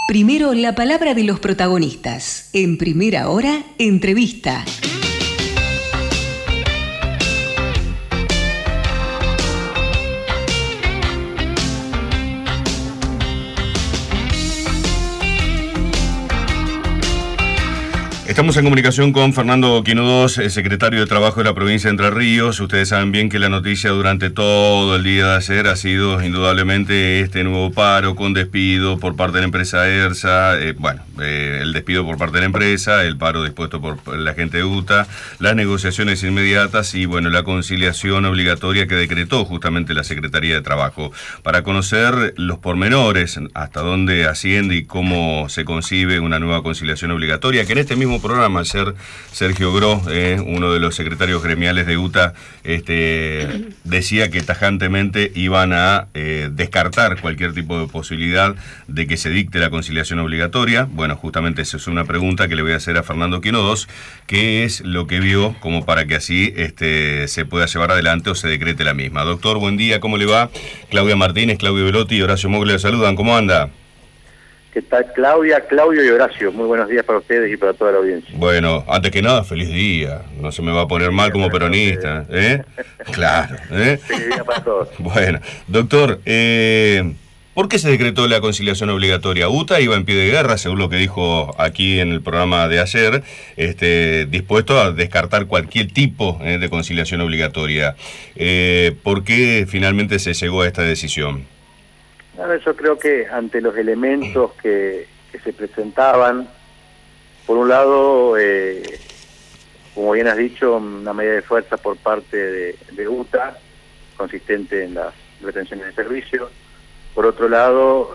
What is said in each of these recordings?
Primero la palabra de los protagonistas. En Primera Hora, entrevista. Estamos en comunicación con Fernando Quinudós, secretario de Trabajo de la provincia de Entre Ríos. Ustedes saben bien que la noticia durante todo el día de ayer ha sido indudablemente este nuevo paro con despido por parte de la empresa ERSA, el despido por parte de la empresa, el paro dispuesto por la gente de UTA, las negociaciones inmediatas y la conciliación obligatoria que decretó justamente la Secretaría de Trabajo. Para conocer los pormenores, hasta dónde asciende y cómo se concibe una nueva conciliación obligatoria, que en este mismo programa ayer Sergio Gros, uno de los secretarios gremiales de UTA, decía que tajantemente iban a descartar cualquier tipo de posibilidad de que se dicte la conciliación obligatoria. Bueno, justamente esa es una pregunta que le voy a hacer a Fernando Quinudós, ¿qué es lo que vio como para que así se pueda llevar adelante o se decrete la misma? Doctor, buen día, ¿cómo le va? Claudia Martínez, Claudio Velotti y Horacio Moglia le saludan, ¿cómo anda? ¿Qué tal, Claudia, Claudio y Horacio? Muy buenos días para ustedes y para toda la audiencia. Bueno, antes que nada, feliz día. No se me va a poner mal como peronista, ¿eh? Claro, ¿eh? Feliz día para todos. Bueno, doctor, ¿por qué se decretó la conciliación obligatoria? UTA iba en pie de guerra, según lo que dijo aquí en el programa de ayer, dispuesto a descartar cualquier tipo de conciliación obligatoria. ¿Por qué finalmente se llegó a esta decisión? Yo creo que ante los elementos que se presentaban, por un lado, como bien has dicho, una medida de fuerza por parte de UTA, consistente en las retenciones de servicio. Por otro lado,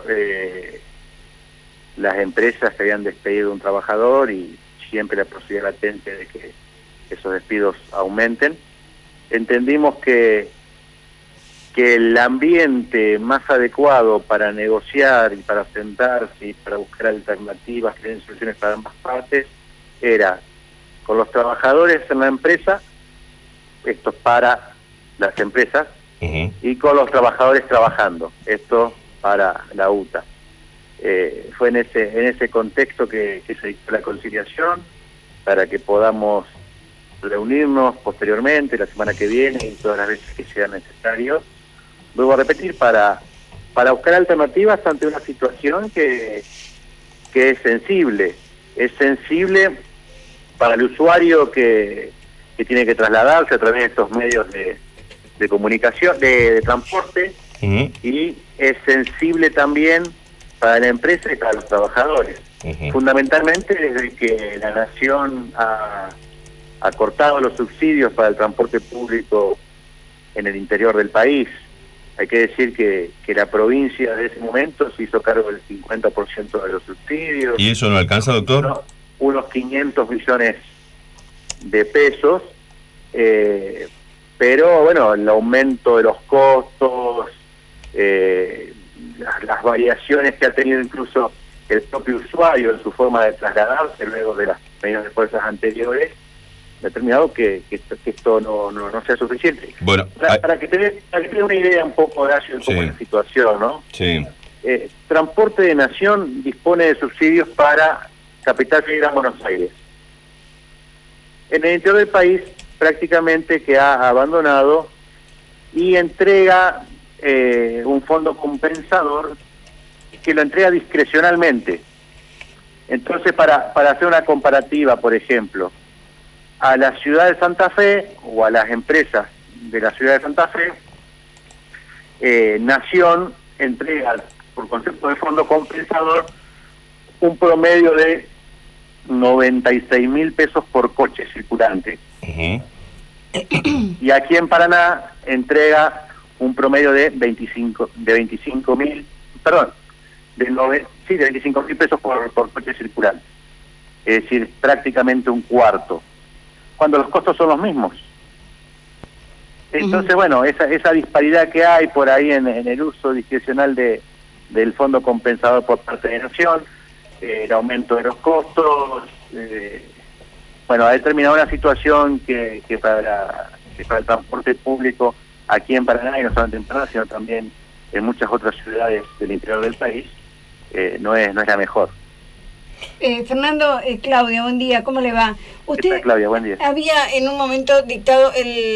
las empresas que habían despedido a un trabajador y siempre la posibilidad latente de que esos despidos aumenten. Entendimos que el ambiente más adecuado para negociar y para sentarse y para buscar alternativas que den soluciones para ambas partes era con los trabajadores en la empresa, esto para las empresas, y con los trabajadores trabajando, esto para la UTA. Fue en ese contexto que se dictó la conciliación, para que podamos reunirnos posteriormente, la semana que viene y todas las veces que sea necesario. Vuelvo a repetir, para buscar alternativas ante una situación que es sensible. Es sensible para el usuario que tiene que trasladarse a través de estos medios de comunicación, de transporte, y es sensible también para la empresa y para los trabajadores. Fundamentalmente desde que la Nación ha cortado los subsidios para el transporte público en el interior del país. Hay que decir que la provincia de ese momento se hizo cargo del 50% de los subsidios. ¿Y eso no alcanza, doctor? Unos 500 millones de pesos, pero bueno, el aumento de los costos, las variaciones que ha tenido incluso el propio usuario en su forma de trasladarse luego de las medidas de fuerzas anteriores, determinado que esto no sea suficiente. Bueno, para que te dé una idea un poco, Horacio, de cómo es la situación, ¿no? Sí. Transporte de Nación dispone de subsidios para Capital Federal Buenos Aires. En el interior del país prácticamente que ha abandonado y entrega un fondo compensador que lo entrega discrecionalmente. Entonces, para hacer una comparativa, por ejemplo, a la ciudad de Santa Fe o a las empresas de la ciudad de Santa Fe, Nación entrega, por concepto de fondo compensador, un promedio de 96.000 pesos por coche circulante. Y aquí en Paraná entrega un promedio de 25.000 pesos por coche circulante. Es decir, prácticamente un cuarto, cuando los costos son los mismos. Entonces, bueno, esa disparidad que hay por ahí en el uso discrecional del fondo compensador por parte de Nación, el aumento de los costos, ha determinado una situación que para el transporte público aquí en Paraná, y no solamente en Paraná, sino también en muchas otras ciudades del interior del país, no es la mejor. Fernando, Claudia, buen día, ¿cómo le va? Usted, Claudia, buen día. Había en un momento dictado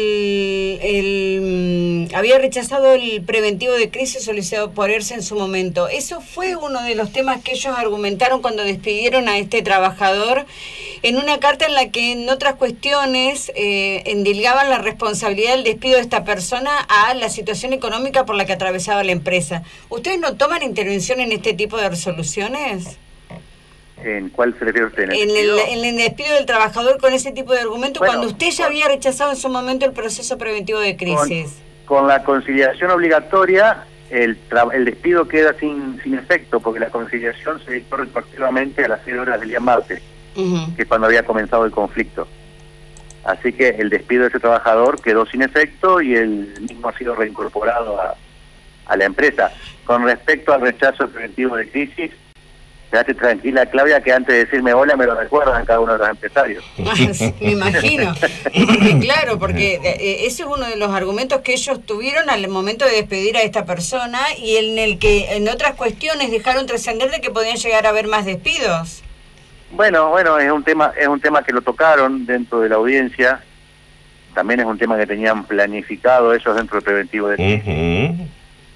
había rechazado el preventivo de crisis solicitado por ERSA en su momento. Eso fue uno de los temas que ellos argumentaron cuando despidieron a este trabajador, en una carta en la que en otras cuestiones endilgaban la responsabilidad del despido de esta persona a la situación económica por la que atravesaba la empresa. ¿Ustedes no toman intervención en este tipo de resoluciones? ¿En cuál se refiere usted? En el despido del trabajador con ese tipo de argumento, bueno, cuando usted ya había rechazado en su momento el proceso preventivo de crisis. Con la conciliación obligatoria, el despido queda sin efecto, porque la conciliación se dictó retroactivamente a las 6 horas del día martes, que es cuando había comenzado el conflicto. Así que el despido de ese trabajador quedó sin efecto y él mismo ha sido reincorporado a la empresa. Con respecto al rechazo preventivo de crisis, quédate tranquila, Claudia, que antes de decirme hola me lo recuerdan cada uno de los empresarios. Me imagino. Claro, porque ese es uno de los argumentos que ellos tuvieron al momento de despedir a esta persona y en el que en otras cuestiones dejaron trascender de que podían llegar a haber más despidos. Bueno, es un tema que lo tocaron dentro de la audiencia. También es un tema que tenían planificado ellos dentro del preventivo de crisis.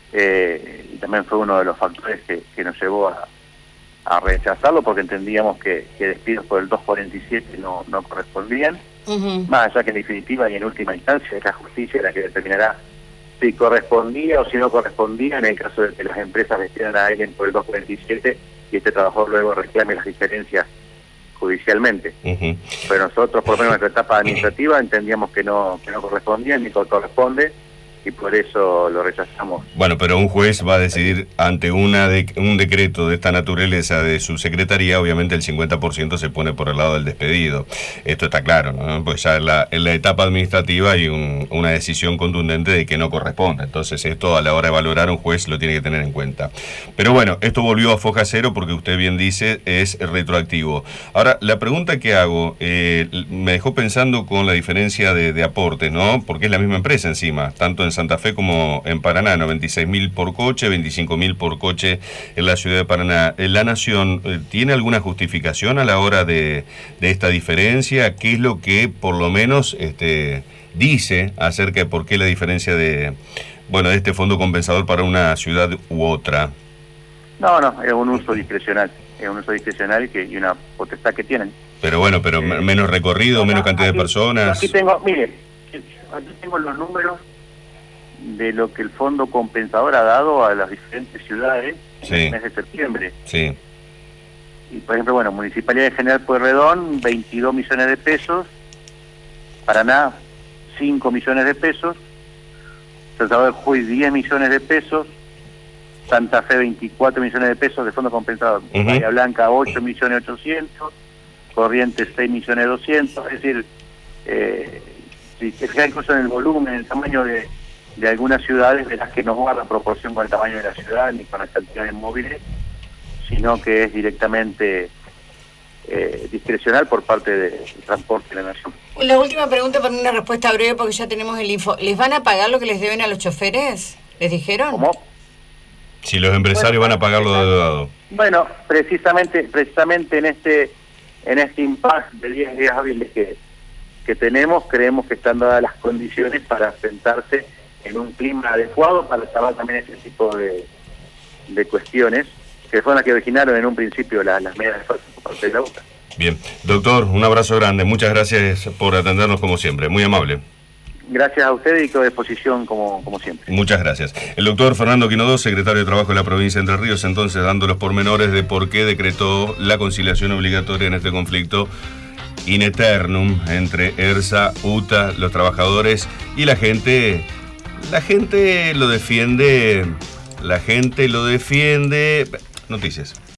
Y también fue uno de los factores que nos llevó a rechazarlo, porque entendíamos que despidos por el 247 no correspondían, más allá que en definitiva y en última instancia es la justicia la que determinará si correspondía o si no correspondía en el caso de que las empresas despidan a alguien por el 247 y este trabajador luego reclame las diferencias judicialmente. Pero nosotros, por lo menos en nuestra etapa administrativa, entendíamos que no correspondía ni corresponde, y por eso lo rechazamos. Bueno, pero un juez va a decidir ante un decreto de esta naturaleza de su secretaría, obviamente el 50% se pone por el lado del despedido. Esto está claro, ¿no? Pues ya en la etapa administrativa hay una decisión contundente de que no corresponde. Entonces esto a la hora de valorar un juez lo tiene que tener en cuenta. Pero bueno, esto volvió a foja cero porque usted bien dice es retroactivo. Ahora, la pregunta que hago me dejó pensando con la diferencia de aportes, ¿no? Porque es la misma empresa encima, tanto en Santa Fe como en Paraná, 96.000 por coche, 25.000 por coche en la ciudad de Paraná. ¿La Nación tiene alguna justificación a la hora de esta diferencia? ¿Qué es lo que por lo menos dice acerca de por qué la diferencia de este fondo compensador para una ciudad u otra? No, es un uso discrecional. Es un uso discrecional y una potestad que tienen. Pero bueno, menos recorrido, menos cantidad de personas. Aquí tengo los números de lo que el fondo compensador ha dado a las diferentes ciudades en el mes de septiembre. Sí. Y por ejemplo, Municipalidad de General Pueyrredón, 22 millones de pesos, Paraná, 5 millones de pesos, Salvador del Juiz, 10 millones de pesos, Santa Fe, 24 millones de pesos de fondo compensador, Bahía Blanca, 8 millones 800, Corrientes, 6 millones 200, es decir, si se fija incluso en el volumen, en el tamaño de algunas ciudades, verás que no guarda proporción con el tamaño de la ciudad ni con las cantidades móviles, sino que es directamente discrecional por parte del transporte de la Nación. La última pregunta para una respuesta breve porque ya tenemos el info. ¿Les van a pagar lo que les deben a los choferes? ¿Les dijeron? ¿Cómo? Si los empresarios van a pagar lo deudado. Bueno, precisamente en este impasse de 10 días hábiles que tenemos, creemos que están dadas las condiciones para sentarse en un clima adecuado para tratar también ese tipo de cuestiones que fueron las que originaron en un principio las medidas de fuerza por parte de la UTA. Bien, doctor, un abrazo grande, muchas gracias por atendernos como siempre, muy amable. Gracias a usted y quedo a disposición como siempre. Muchas gracias. El doctor Fernando Quinodó, secretario de Trabajo de la provincia de Entre Ríos, entonces dando los pormenores de por qué decretó la conciliación obligatoria en este conflicto in eternum entre ERSA, UTA, los trabajadores y la gente. La gente lo defiende. Noticias.